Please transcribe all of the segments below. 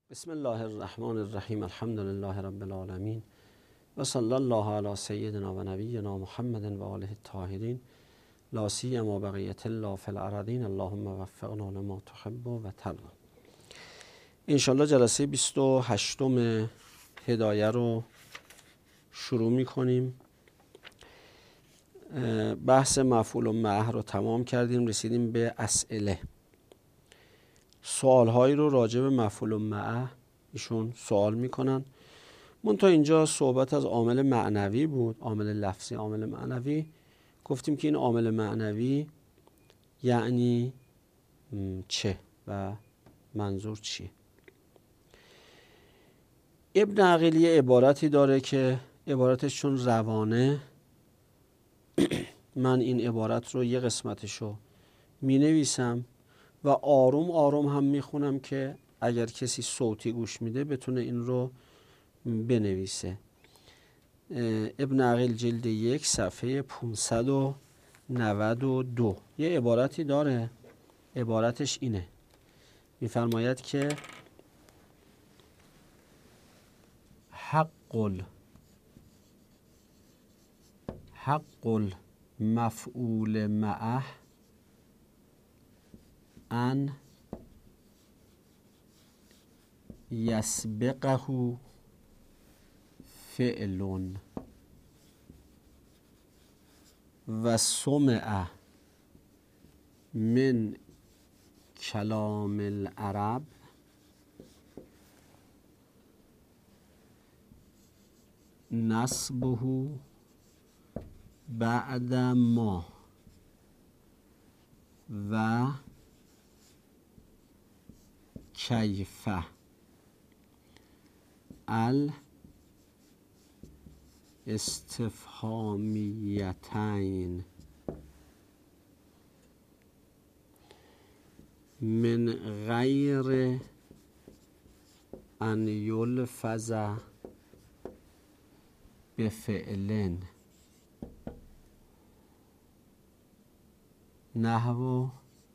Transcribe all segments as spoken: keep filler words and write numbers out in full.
بسم الله الرحمن الرحیم. الحمد لله رب العالمین و صلی الله علی سیدنا و نبینا محمد و آله الطاهرین لا سیما بقیة الله فی الارضین اللهم وفقنا لما تحب و ترضی. انشالله جلسه بیست و هشتم هدایه رو شروع می کنیم. بحث مفعول معه رو تمام کردیم، رسیدیم به اسئله. سوال هایی رو راجع به مفعول معه ایشون سوال میکنن. منتها اینجا صحبت از عامل معنوی بود، عامل لفظی، عامل معنوی. گفتیم که این عامل معنوی یعنی چه و منظور چیه. ابن عقیل یه عبارتی داره که عبارتش چون روانه، من این عبارت رو یه قسمتشو می نویسم و آروم آروم هم می خونم که اگر کسی صوتی گوش میده بتونه این رو بنویسه. ابن عقیل جلد یک صفحه پانصد و نود و دو یه عبارتی داره. عبارتش اینه، میفرماید که حق حق المفعول معه ان یسبقه فعل و سمع من کلام العرب نصبه بعد ما و کیف الاستفهامیتین من غیر ان یلفظ بفعل نحو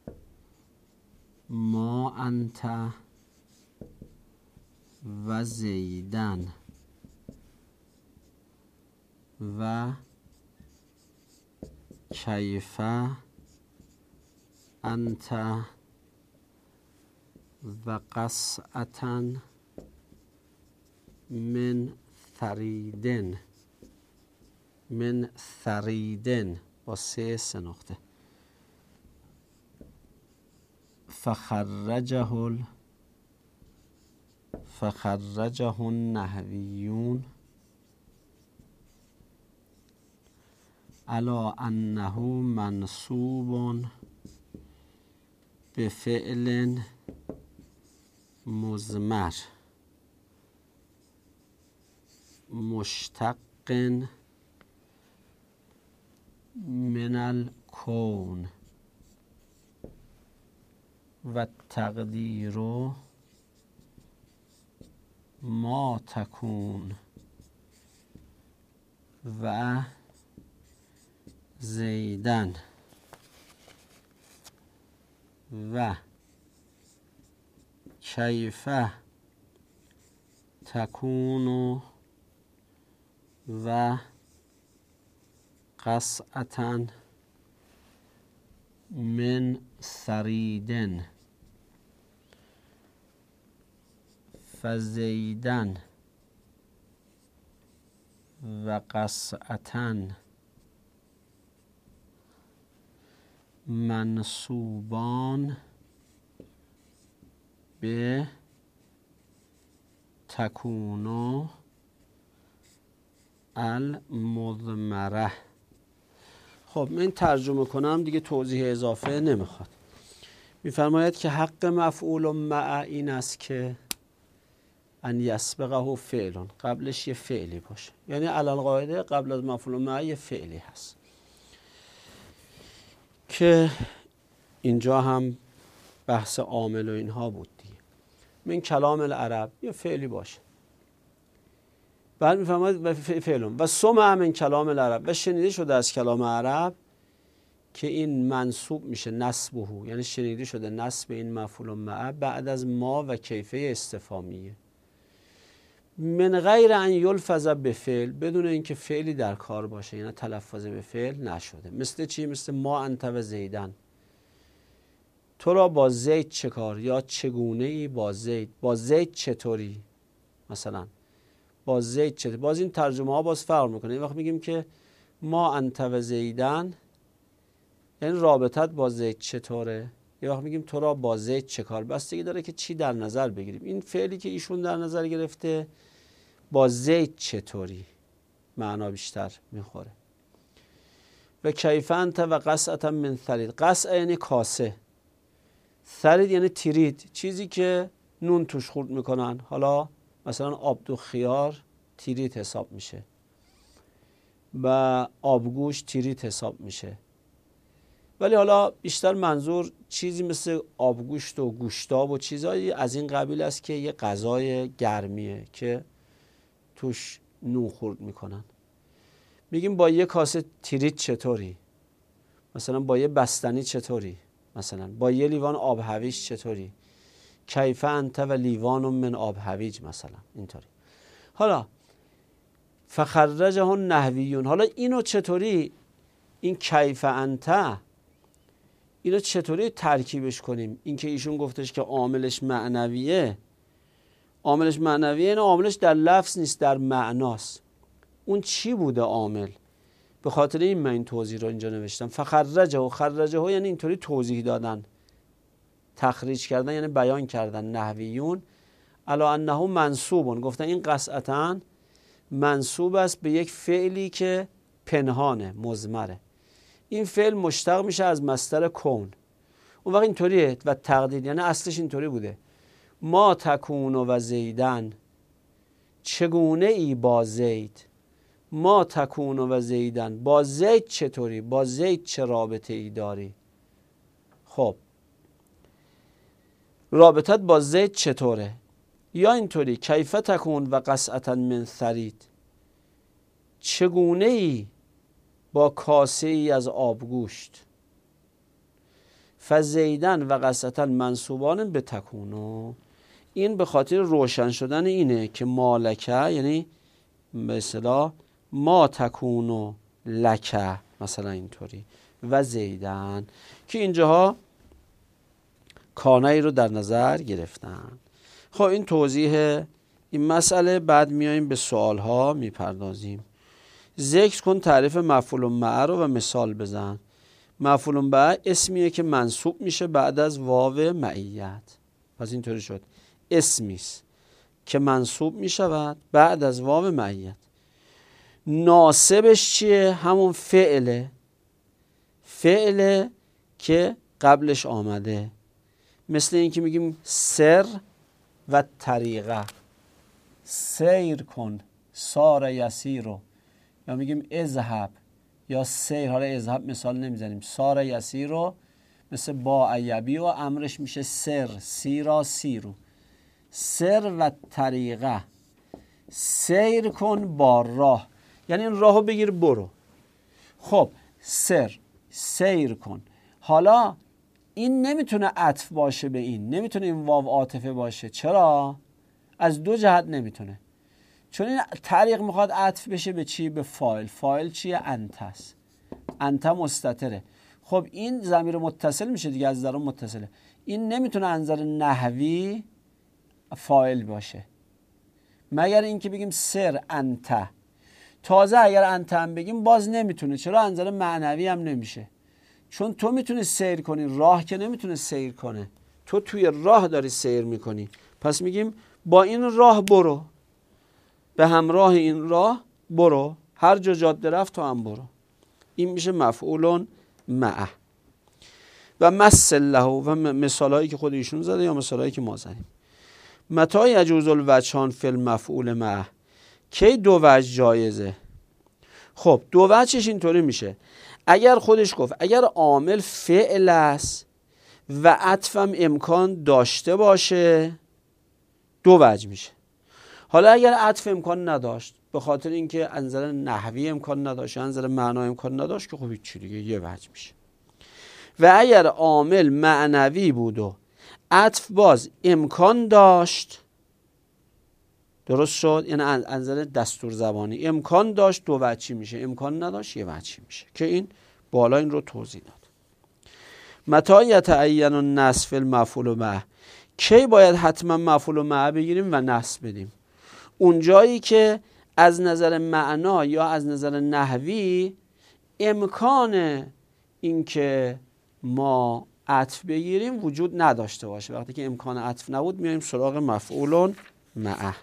ما انت و زیدن و کیف انت و قصعتا من ثریدن من ثریدن با سه سه نقطه فخرجه ال فخرجه النحویون علی انه منصوب بفعل مضمر مشتق من الکون و تقدیر ما تکون و زیدن و کیف تکون و قصعتا من ثریدن فزیدن و قصعتا منصوبان به تکونو المضمره. خب من ترجمه کنم دیگه، توضیح اضافه نمیخواد. میفرماید که حق مفعول مع این است که ان یسبقه فعل، قبلش یه فعلی باشه. یعنی علل قاعده قبل از مفعول مع یه فعلی هست که اینجا هم بحث عامل و اینها بود دیگه. من کلام العرب یه فعلی باشه، بعد میفرماید فعلون و سمع من کلام العرب و شنیده شده از کلام عرب که این منصوب میشه نصبه، یعنی شنیده شده نصب این مفعول معه بعد از ما و کیفه استفهامیه، من غیر ان یلفظ به فعل، بدون اینکه فعلی در کار باشه، یعنی تلفظ به فعل نشده. مثل چی؟ مثل ما انت و زیدن، تو را با زید چه کار، یا چگونه ای با زید، با زید چطوری، مثلا با زید چطوری. باز این ترجمه ها باز فرق میکنه. این وقت میگیم که ما انت و زیدن یعنی رابطت با زید چطوره، یه وقت میگیم تو را با زید چه کار. بستگی داره که چی در نظر بگیریم. این فعلی که ایشون در نظر گرفته با زید چطوری معنا بیشتر میخوره. و کیف انت و قصعة من ثرید، قصعه یعنی کاسه، ثرید یعنی تیرید، چیزی که نون توش خورد میکنن. حالا مثلا آب دو خیار تیرید حساب میشه و آبگوش تیرید حساب میشه، ولی حالا بیشتر منظور چیزی مثل آبگوشت و گوشتاب و چیزایی از این قبیل است که یه غذای گرمیه که توش نون خورد میکنن. میگیم با یه کاسه تیرید چطوری، مثلا با یه بستنی چطوری، مثلا با یه لیوان آب هویج چطوری، کیف انت و لیوان من آب هویج، مثلا اینطوری. حالا فخرجه النحویون، حالا اینو چطوری، این کیف انت اینو چطوری ترکیبش کنیم؟ این که ایشون گفتش که عاملش معنویه، عاملش معنویه، این عاملش در لفظ نیست، در معناست. اون چی بوده عامل؟ به خاطر این من این توضیح رو اینجا نوشتم. فخرجه و خرجه یعنی اینطوری توضیح دادن، تخریج کردن یعنی بیان کردن. نحویون الا انه منصوبون، گفتن این قصعتا منصوب است به یک فعلی که پنهانه، مضمره. این فعل مشتق میشه از مصدر کون. اون وقت اینطوریه و تقدیر یعنی اصلش اینطوری بوده ما تکون و زیدن، چگونه ای با زید، ما تکون و زیدن، با زید چطوری، با زید چه رابطه ای داری. خب رابطت با زید چطوره؟ یا اینطوری کیف تکون و قصعة من ثرید، چگونه ای با کاسه ای از آبگوشت. فزیدن و قصعة منصوبان به تکونو، این به خاطر روشن شدن اینه که مالکه یعنی به اصطلاح ما تکونو لکه، مثلا اینطوری، و زیدن که اینجاها کانه ای رو در نظر گرفتن. خب این توضیح این مسئله. بعد میاییم به سوال ها میپردازیم. ذکر کن تعریف مفعول معه رو و مثال بزن. مفعول معه اسمیه که منصوب میشه بعد از واو معیت. پس اینطوری شد اسمیست که منصوب میشود بعد از واو معیت. ناصبش چیه؟ همون فعله، فعله که قبلش آمده. مثل این که میگیم سر و طریقه، سیر کن، سار یسیرو، یا میگیم اذهب یا سیر. حالا اذهب مثال نمیزنیم، سار یسیرو مثل با ایبی و امرش میشه سر، سیرا سیرو. سر و طریقه، سیر کن با راه، یعنی این راهو بگیر برو. خب سر، سیر کن. حالا این نمیتونه عطف باشه به این، نمیتونه این واو عاطفه باشه. چرا؟ از دو جهت نمیتونه. چون این طریق میخواد عطف بشه به چی؟ به فاعل. فاعل چیه؟ انت است. انت مستتره. خب این ضمیر متصل میشه دیگه، از درون متصله. این نمیتونه از نظر نحوی فاعل باشه مگر اینکه بگیم سر انت. تازه اگر انت هم بگیم باز نمیتونه. چرا؟ از نظر معنوی هم نمیشه، چون تو میتونی سیر کنی، راه که نمیتونه سیر کنه. تو توی راه داری سیر میکنی، پس میگیم با این راه برو، به همراه این راه برو، هر جا جاده رفت تو هم برو. این میشه مفعول معه. و مثل له، و مثالهایی که خود ایشون زده یا مثالهایی که ما زدیم. متى یجوز الوجهان فی المفعول معه، کی دو وجه جایزه؟ خب دو وجهش اینطوری میشه، اگر خودش گفت اگر عامل فعل است و عطفم امکان داشته باشه دو وجه میشه. حالا اگر عطف امکان نداشت به خاطر اینکه از نظر نحوی امکان نداشت، از نظر معنا امکان نداشت، که خب هیچ چیز دیگه یه وجه میشه. و اگر عامل معنوی بود و عطف باز امکان داشت، درست شد، یعنی از نظر دستور زبانی امکان داشت دو وجهی میشه، امکان نداشت یه وجهی میشه که این بالا این رو توضیح داد. متى یتعین النصب فی المفعول به، کی باید حتما مفعول به بگیریم و نصب بدیم؟ اون جایی که از نظر معنا یا از نظر نحوی امکان اینکه ما عطف بگیریم وجود نداشته باشه. وقتی که امکان عطف نبود میایم سراغ مفعول معه.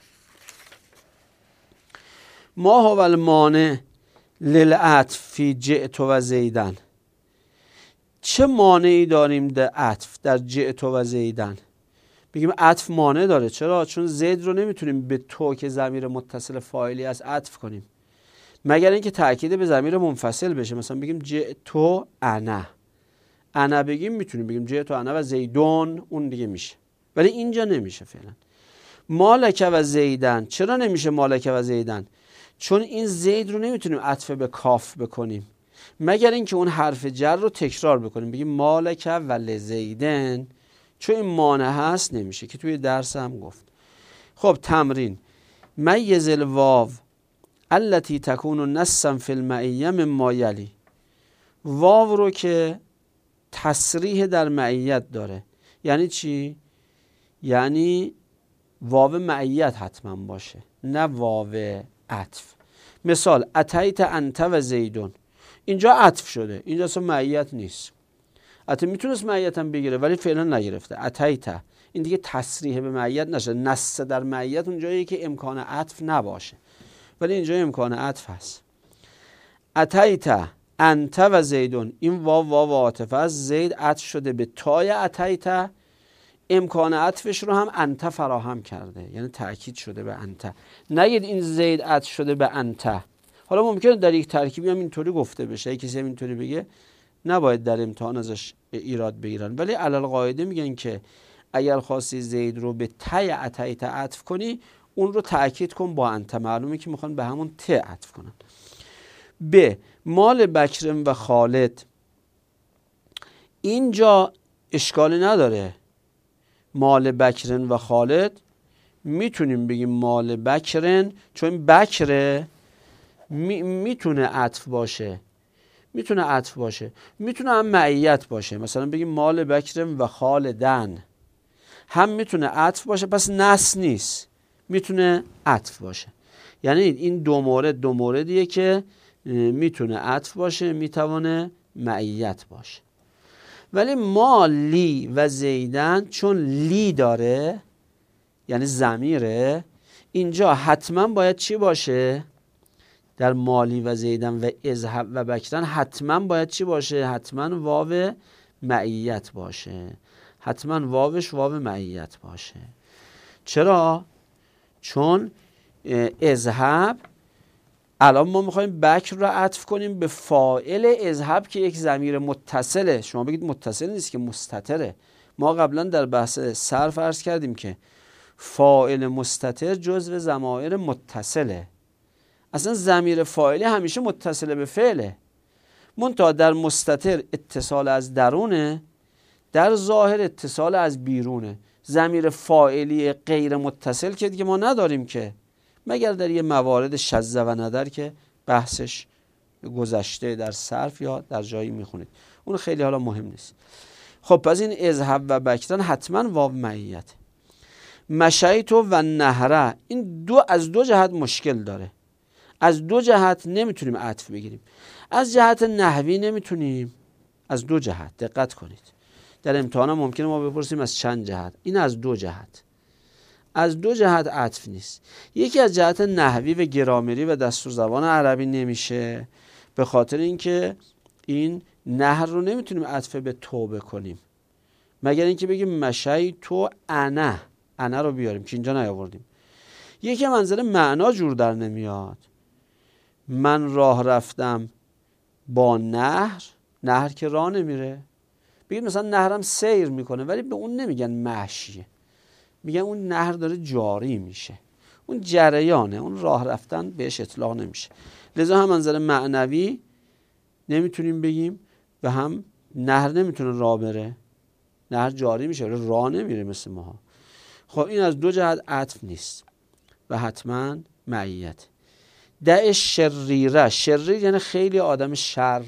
ما هو المانع للعطف فی جئت و زیدن، چه مانعی داریم در عطف در جئت و زیدن؟ بگیم عطف مانع داره. چرا؟ چون زید رو نمیتونیم به تو که ضمیر متصل فاعلی از عطف کنیم مگر اینکه تأکید به ضمیر منفصل بشه. مثلا بگیم جئت انا، انا بگیم میتونیم بگیم جئت انا و زیدون، اون دیگه میشه، ولی اینجا نمیشه فعلا. مالک و زیدن، چرا نمیشه مالک و زیدن؟ چون این زید رو نمیتونیم عطف به کاف بکنیم مگر اینکه اون حرف جر رو تکرار بکنیم، بگیم مالک و لزیدن، چون این مانع هست نمیشه که توی درس هم گفت. خب تمرین، میز الواو التي تكون نصا فی المعیه مما یلی، واو رو که تصریح در معیت داره. یعنی چی؟ یعنی واو معیت حتما باشه نه واو عطف. مثال اتیت انت و زیدون، اینجا عطف شده، اینجا اصلا معیت نیست. حتی میتونست معیت هم بگیره ولی فعلا نگرفته. اتیت این دیگه تصریح به معیت نشه. نص در معیت اونجایی که امکان عطف نباشه، ولی اینجا امکان عطف هست. اتیت انت و زیدون، این واو واو عاطفه است، زید عطف شده به تای اتیت، امکان عطفش رو هم انت فراهم کرده، یعنی تأکید شده به انت. نگید این زید عطف شده به انت. حالا ممکنه در یک ترکیبی هم اینطوری گفته بشه، کسی هم اینطوری بگه، نباید در امتحان ازش ایراد بگیرن، ولی علل قاعده میگن که اگر خواستی زید رو به تای اتیت عطف کنی اون رو تأکید کن با انت، معلومه که میخوان به همون ت عطف کنن. ب مال بکر و خالد، اینجا اشکالی نداره. مال بکرن و خالد میتونیم بگیم مال بکرن، چون بکره می میتونه عطف باشه، میتونه عطف باشه، میتونه هم معیت باشه. مثلا بگیم مال بکرن و خالدن، هم میتونه عطف باشه پس نص نیست، میتونه عطف باشه. یعنی این دو مورد دو موردیه که میتونه عطف باشه، میتونه معیت باشه. ولی ما لی و زیدن چون لی داره یعنی ضمیره، اینجا حتما باید چی باشه؟ در مالی و زیدن و اذهب و بکرن حتما باید چی باشه؟ حتما واو معیت باشه، حتما واوش واو معیت باشه. چرا؟ چون اذهب الان ما میخوایم بکر رو عطف کنیم به فاعل اذهب که یک ضمیر متصله. شما بگید متصل نیست که مستتره. ما قبلا در بحث صرف عرض کردیم که فاعل مستتر جزو ضمایر متصله. اصلا ضمیر فاعلی همیشه متصله به فعله، منتها در مستتر اتصال از درونه، در ظاهر اتصال از بیرونه. ضمیر فاعلی غیر متصل که دیگه ما نداریم که، مگر در یه موارد شذ و ندر که بحثش گذشته در صرف یا در جایی میخونید، اون خیلی حالا مهم نیست. خب پس این اذهب و بکرن حتما واو معیت. مشیت و نهره، این دو از دو جهت مشکل داره. از دو جهت نمیتونیم عطف بگیریم. از جهت نحوی نمیتونیم، از دو جهت. دقت کنید در امتحان ممکنه ما بپرسیم از چند جهت، این از دو جهت. از دو جهت عطف نیست. یکی از جهت نحوی و گرامری و دستور زبان عربی نمیشه، به خاطر اینکه این نهر رو نمیتونیم عطف به تو بکنیم مگر اینکه بگیم مشی تو انا، انا رو بیاریم که اینجا نیاوردیم. یکی منظر معنا جور در نمیاد. من راه رفتم با نهر، نهر که راه نمیره، بگیم مثلا نهرم سیر میکنه، ولی به اون نمیگن مشیه، میگن اون نهر داره جاری میشه، اون جریانه، اون راه رفتن بهش اطلاق نمیشه. لذا هم منظر معنوی نمیتونیم بگیم و هم نهر نمیتونه راه بره، نهر جاری میشه ولی راه نمیره مثل ماها. خب این از دو جهت عطف نیست و حتما معیت. دع شریره، شریر یعنی خیلی آدم شر،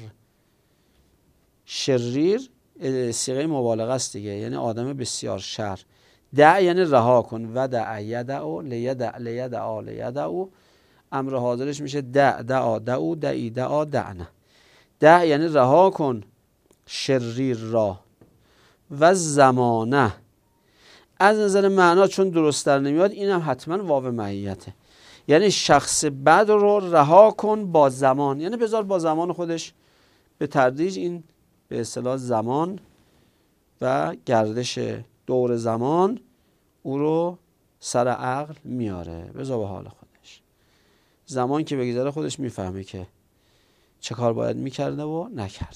شریر صیغه مبالغه است دیگه، یعنی آدم بسیار شر. دع یعنی رها کن، و دع یدع لیدع لیدع لیدع، امر حاضرش میشه دع دعا دعو دعی دعا دعنه. دع یعنی رها کن شریر را، و زمانه از نظر معنا چون درست در نمیاد اینم حتما واو معیته، یعنی شخص بد رو رها کن با زمان، یعنی بذار با زمان خودش به تدریج این به اصطلاح زمان و گردش دور زمان او رو سر عقل میاره، بذار به حال خودش. زمان که بگذره خودش میفهمه که چه کار باید میکرده و نکرده.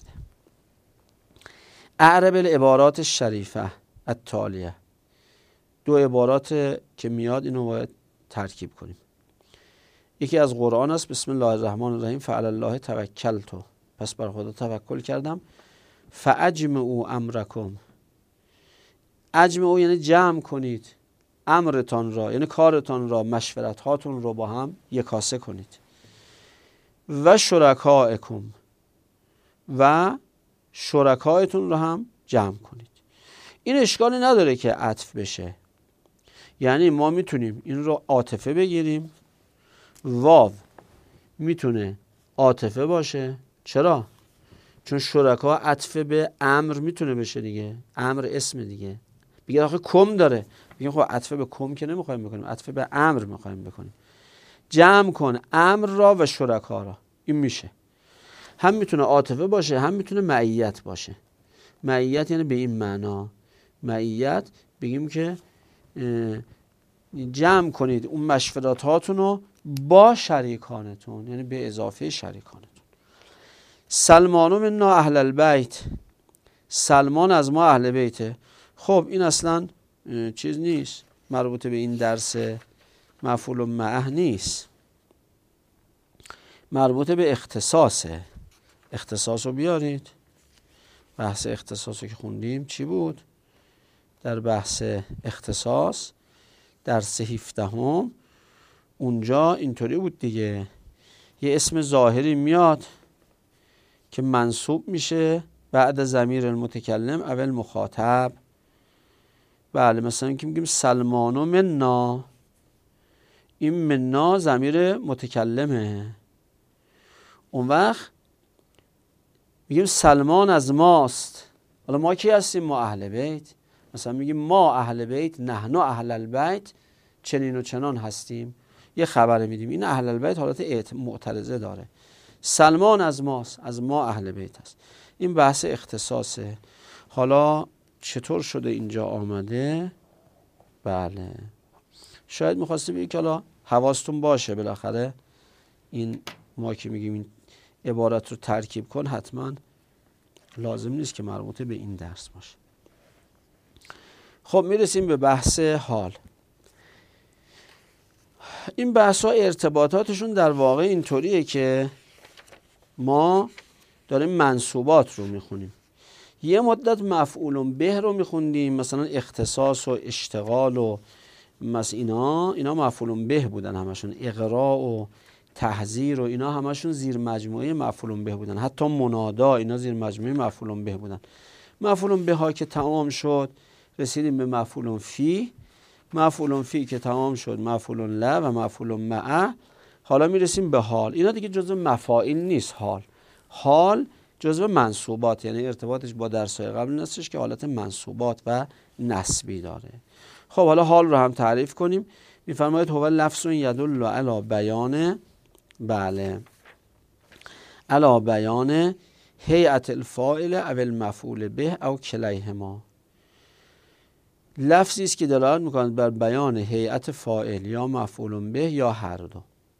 اعرب العبارات شریفه التالیه، دو عبارات که میاد اینو باید ترکیب کنیم. یکی از قرآن است، بسم الله الرحمن الرحیم، فعلی الله توکلت، پس بر خدا توکل کردم. فاجمعوا امرکم، اجمعوا یعنی جمع کنید، امرتان را یعنی کارتان را، مشورت هاتون رو با هم یکاسه کنید. و شرکائکم، و شرکایتون رو هم جمع کنید. این اشکالی نداره که عطف بشه، یعنی ما میتونیم این رو عاطفه بگیریم، واو میتونه عاطفه باشه. چرا؟ چون شرکا عطف به امر میتونه بشه دیگه، امر اسم دیگه. بگید آخه کم داره، بگیم خب عطف به کم که نمیخوایم بکنیم، عطف به امر میخوایم بکنیم. جمع کن امر را و شرکا را، این میشه. هم میتونه عاطفه باشه، هم میتونه معیت باشه. معیت یعنی به این معنا، معیت بگیم که جمع کنید اون مشورات هاتون رو با شریکانتون، یعنی به اضافه شریکانتون. سلمان منا اهل البیت، سلمان از ما اهل بیته. خب این اصلا چیز نیست، مربوط به این درس مفعول معه نیست، مربوط به اختصاصه. اختصاص رو بیارید. بحث اختصاص رو که خوندیم چی بود؟ در بحث اختصاص درس هفدهم اونجا اینطوری بود دیگه، یه اسم ظاهری میاد که منصوب میشه بعد ضمیر المتکلم اول مخاطب. بله مثلا که میگیم سلمان منا، این منا ضمیر متکلمه. اون وقت میگیم سلمان از ماست. حالا ما کی هستیم؟ ما اهل بیت. مثلا میگیم ما اهل بیت، نحن اهل البیت، چنین و چنان هستیم، یه خبر میدیم. این اهل البیت حالت معترضه داره. سلمان از ماست، از ما اهل بیت هست. این بحث اختصاصه. حالا چطور شده اینجا آمده؟ بله شاید میخواسته بگید که حالا حواستون باشه بالاخره این ما که میگیم این عبارت رو ترکیب کن، حتما لازم نیست که مربوط به این درس باشه. خب میرسیم به بحث حال. این بحث ها ارتباطاتشون در واقع اینطوریه که ما داریم منصوبات رو میخونیم، یه مدت مفعول به رو میخوندیم، مثلا اختصاص و اشتغال و مثلا اینا اینا مفعول به بودن همشون، اقراء و تحذیر و اینا همشون زیر مجموعه مفعول به بودن، حتی منادا اینا زیر مجموعه مفعول به بودن. مفعول به ها که تمام شد رسیدیم به مفعول فی، مفعول فی که تمام شد مفعول له و مفعول معه. حالا میرسیم به حال. اینا دیگه جزء مفاعیل نیست. حال حال جزء منصوبات، یعنی ارتباطش با درس‌های قبل نیستش که حالت منصوبات و نسبی داره. خب حالا حال رو هم تعریف کنیم. میفرماید هو لفظ یدل علی بیان، بله علی بیان هیئت الفاعل او المفعول به او کلیهما. لفظی است که دلالت می‌کند بر بیان هیئت فاعل یا مفعول به یا هر دو.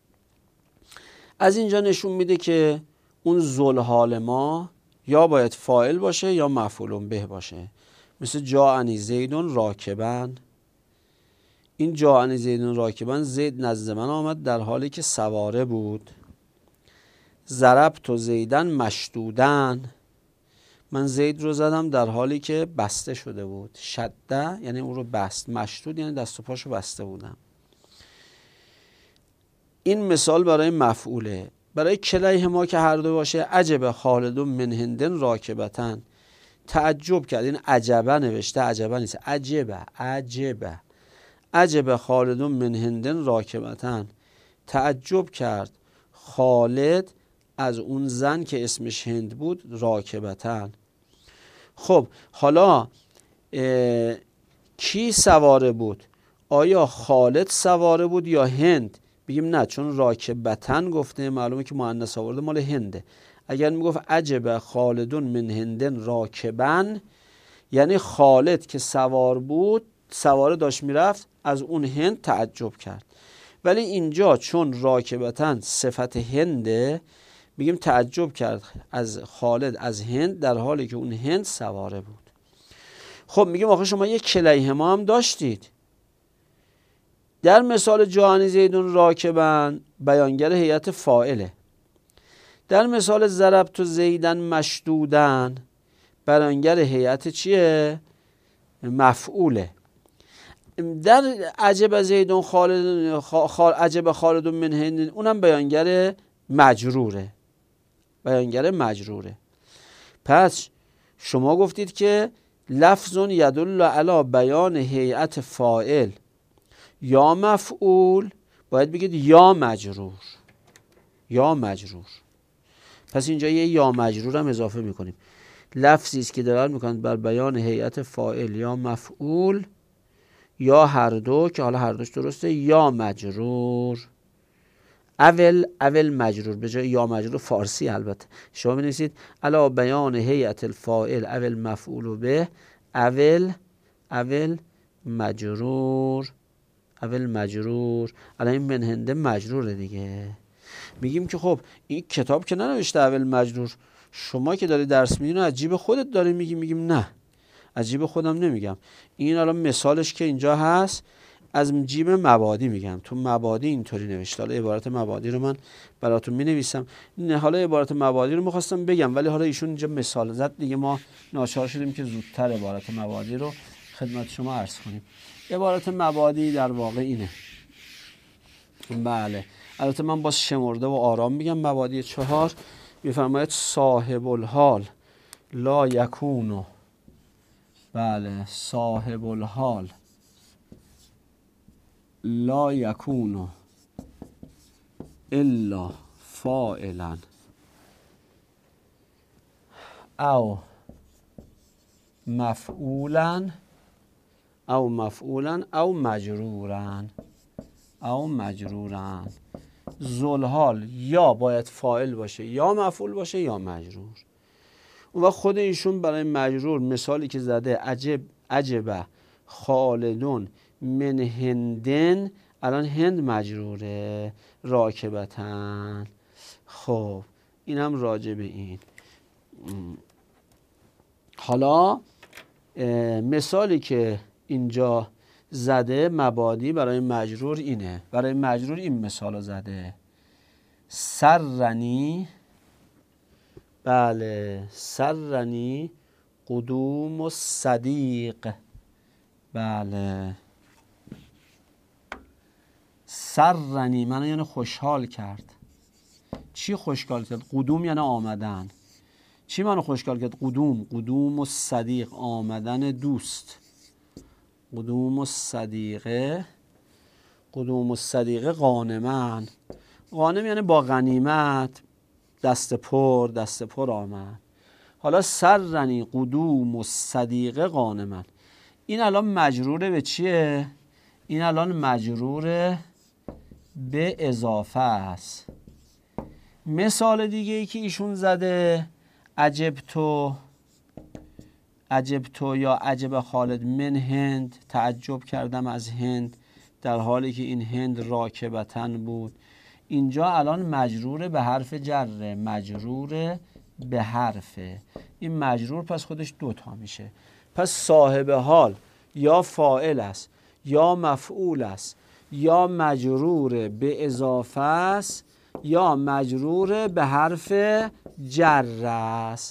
از اینجا نشون میده که اون ذوالحال ما یا باید فاعل باشه یا مفعول به باشه. مثل جاءنی زیدون راکبن، این جاءنی زیدون راکبن، زید نزد من آمد در حالی که سواره بود. ضربت زیدن مشدودن، من زید رو زدم در حالی که بسته شده بود. شده یعنی اون رو بست، مشدود یعنی دست و پاشو بسته بودم. این مثال برای مفعوله. برای کلیهما که هر دو باشه، عجب خالد من هندن راکبتن، تعجب کرد. این عجبه نوشته، عجبه نیست، عجبه عجبه عجب خالد من هندن راکبتن، تعجب کرد خالد از اون زن که اسمش هند بود، راکبتن. خب حالا کی سواره بود؟ آیا خالد سواره بود یا هند؟ بگیم نه، چون راکبتن گفته معلومه که مؤنث آورده، مال هنده. اگر میگفت عجب خالدون من هندن راکبن، یعنی خالد که سوار بود، سواره داشت میرفت، از اون هند تعجب کرد. ولی اینجا چون راکبتن صفت هنده، میگیم تعجب کرد از خالد از هند در حالی که اون هند سواره بود. خب میگیم آخه شما یک کلیهما هم داشتید. در مثال جاءنی زیدون راکبن بیانگر هیئت فاعله. در مثال ضربت زیدن مشدودن بیانگر هیئت چیه؟ مفعوله. در عجب زیدون خالد خال عجب خالد من هند، اونم بیانگر مجروره، بیانگر مجروره. پس شما گفتید که لفظ یدل علی بیان هیئت فاعل یا مفعول، باید بگید یا مجرور، یا مجرور. پس اینجا یه یا مجرور هم اضافه میکنیم. لفظی است که دلالت میکنه بر بیان هیئت فاعل یا مفعول یا هر دو، که حالا هر دوش درسته، یا مجرور. اول اول مجرور به جای یا مجرور فارسی البته. شما بنویسید علی بیان هیئت الفاعل اول مفعول به اول اول مجرور اول مجرور. الان این من هنده مجروره دیگه. میگیم که خب این کتاب که ننوشته اول مجرور، شما که داری درس میدونی از جیب خودت داری میگی. میگیم نه، از جیب خودم نمیگم. این الان مثالش که اینجا هست از جیب مبادی میگم. تو مبادی اینطوری نوشته. حالا عبارت مبادی رو من براتون مینویسم. نه حالا عبارت مبادی رو میخواستم بگم ولی حالا ایشون اینجا مثال زد دیگه، ما ناچار شدیم که زودتر عبارت مبادی رو خدمت شما عرض کنیم. عبارت مبادی در واقع اینه. بله البته من باز شمرده و آرام میگم. مبادی چهار میفرماید صاحب الحال لا یکونو، بله صاحب الحال لا یکونو الا فاعلا او مفعولا او مفعولا او مجرورا او مجرورا. ذوالحال یا باید فاعل باشه یا مفعول باشه یا مجرور. اون وقت خود ایشون برای مجرور مثالی که زده عجب عجبه خالدون من هندن، الان هند مجروره، راکبتن. خب اینم راجع به این. حالا مثالی که اینجا زده مبادی برای مجرور اینه. برای مجرور این مثال زده سرنی، بله سرنی قدوم الصدیق، بله سرنی منو یعنی خوشحال کرد. چی خوشحال کرد؟ قدوم یعنی آمدن. چی منو خوشحال کرد؟ قدوم قدوم الصدیق آمدن دوست. قدوم الصدیقه قدوم الصدیقه غانمن. غانم یعنی با غنیمت، دست پر دست پر آمد. حالا سرنی قدوم الصدیقه غانمن، این الان مجروره به چیه؟ این الان مجروره به اضافه است. مثال دیگه ای که ایشون زده عجب تو عجب تو یا عجب خالد من هند، تعجب کردم از هند در حالی که این هند راکبتن بود. اینجا الان مجروره به حرف جره، مجروره به حرفه. این مجرور پس خودش دوتا میشه. پس صاحب حال یا فاعل است یا مفعول است یا مجرور به اضافه است یا مجرور به حرف جر است.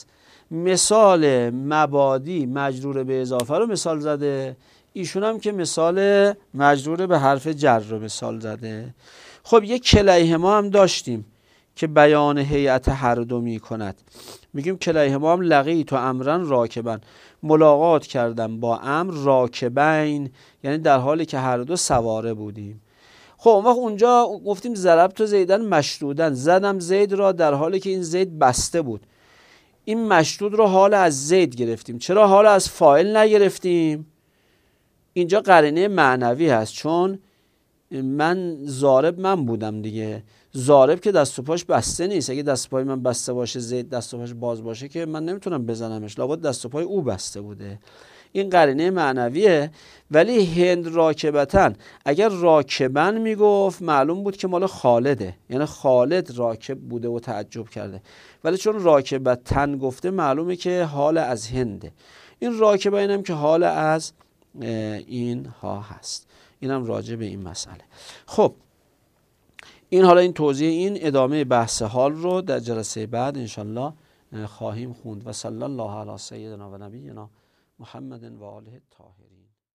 مثال مبادی مجرور به اضافه رو مثال زده، ایشون هم که مثال مجرور به حرف جر رو مثال زده. خب یک کلیهما هم داشتیم که بیان هیئت هر دو می کند. میگیم کلیهما هم لقیت و امرن راکبن، ملاقات کردم با امر راکبین، یعنی در حالی که هر دو سواره بودیم. خب اون وقت اونجا گفتیم ضربت زیدن مشدودن، زدم زید را در حالی که این زید بسته بود. این مشدود رو حال از زید گرفتیم. چرا حال از فاعل نگرفتیم؟ اینجا قرینه معنوی هست، چون من ضارب من بودم دیگه. ضارب که دست و پاش بسته نیست. اگه دست و پای من بسته باشه، زید دست و پاش باز باشه، که من نمیتونم بزنمش، لابد دست و پای او بسته بوده. این قرینه معنویه. ولی هند راکبتن، اگر راکبن میگفت معلوم بود که مال خالده، یعنی خالد راکب بوده و تعجب کرده. ولی چون راکبتن گفته معلومه که حال از هنده. این راکبه اینم که حال از این ها هست. اینم راجع به این مسئله. خب این حالا این توضیح این ادامه بحث حال رو در جلسه بعد انشالله خواهیم خوند. و صلی الله علی سیدنا و نبینا محمد و آله الطاهرین.